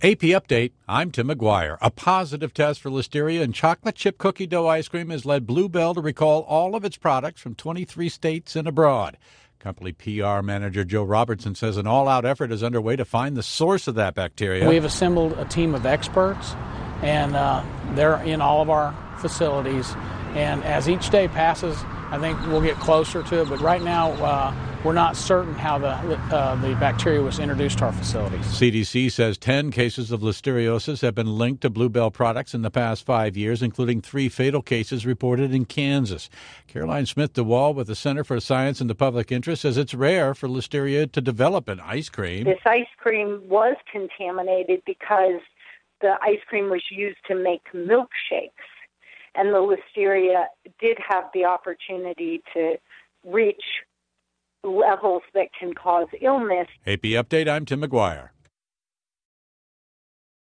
AP Update, I'm Tim McGuire. A positive test for listeria in chocolate chip cookie dough ice cream has led Blue Bell to recall all of its products from 23 states and abroad. Company PR manager Joe Robertson says an all-out effort is underway to find the source of that bacteria. We've assembled a team of experts, and they're in all of our facilities. And as each day passes, I think we'll get closer to it. But right now, we're not certain how the bacteria was introduced to our facilities. CDC says 10 cases of listeriosis have been linked to Blue Bell products in the past 5 years, including 3 fatal cases reported in Kansas. Caroline Smith-DeWall with the Center for Science and the Public Interest says it's rare for listeria to develop in ice cream. This ice cream was contaminated because the ice cream was used to make milkshakes, and the listeria did have the opportunity to reach levels that can cause illness. AP Update, I'm Tim McGuire.